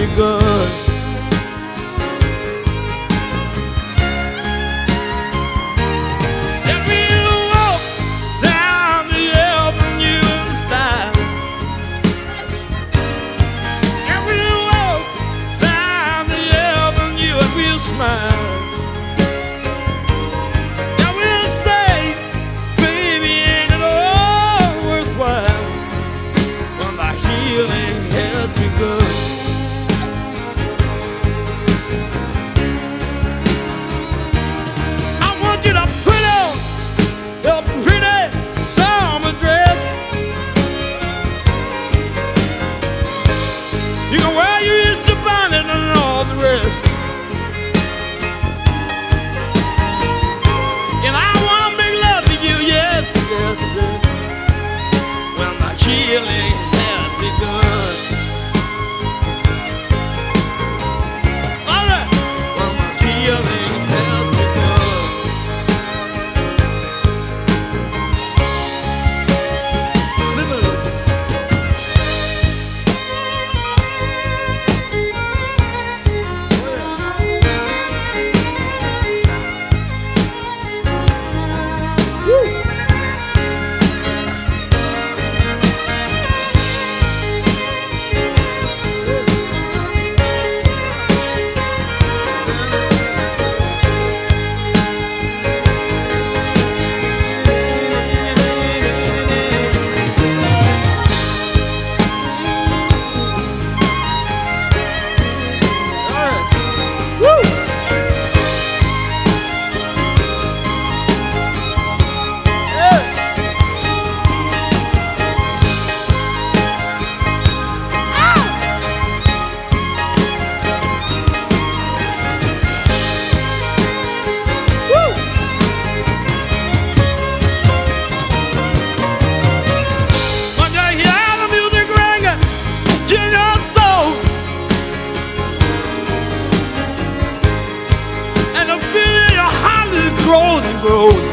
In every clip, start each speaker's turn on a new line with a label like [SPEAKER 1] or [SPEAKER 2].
[SPEAKER 1] begun. If we walk down the avenue in style, if we walk down the avenue and we'll smile, and we'll say, baby, ain't it all worthwhile when the healing has begun? I want you to put on your pretty summer dress. You can wear your Easter bonnet and all the rest. And I wanna make love to you, yes, yes, yes, when the healing has begun. All right, when the healing has begun. Slip it up. Grows.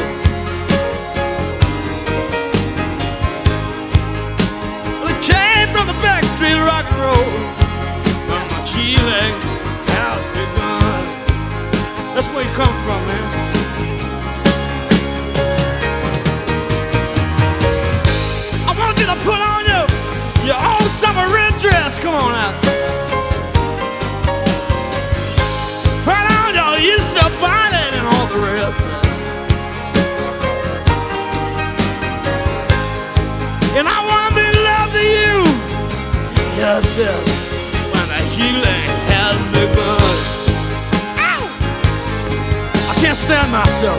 [SPEAKER 1] Well, it came from the back street of rock and roll, when my healing has begun. That's where you come from, man. I want you to put on your old summer red dress. Come on out. Put on your Easter bonnet and all the rest. And I want to make love to you, yes, yes, when the healing has begun. Ow! I can't stand myself.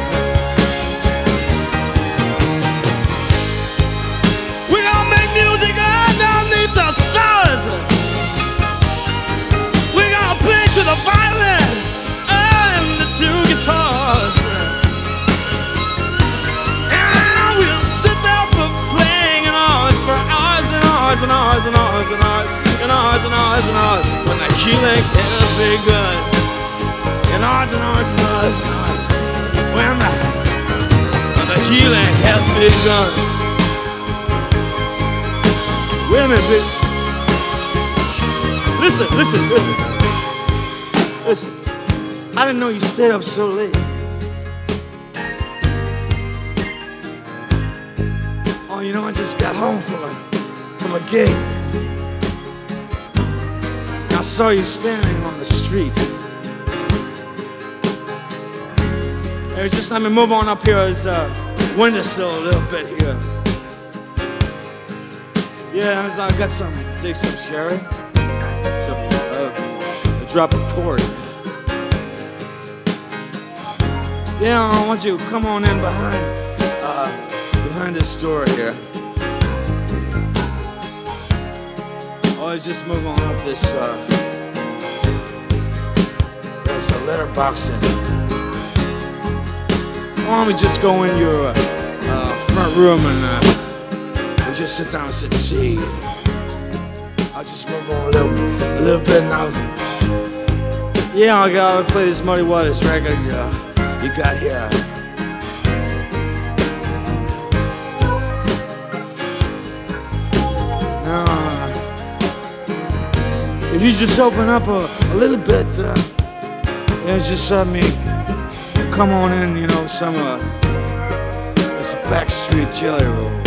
[SPEAKER 1] We're gonna make music underneath the stars. We're gonna play to the violin and the two guitars. And we'll sit there for playing for hours and hours and hours and hours and hours and hours and hours and hours when the healing has begun. And hours and hours and hours and hours when the healing has begun. Wait a minute, baby. Listen, listen, listen. Listen. I didn't know you stayed up so late. Oh, you know, I just got home from a gig. I saw you standing on the street. It was just let me move on up here as windowsill a little bit here. Yeah, I got some sherry, a drop of port. Yeah, I want you to come on in behind this door here. Always just move on up this. There's a letterbox in. Why don't we just go in your front room and we just sit down and sip tea. I'll just move on a little bit now. Yeah, I'll play this Muddy Waters record you got here. If you just open up a little bit, just let me come on in, some it's a backstreet jelly roll.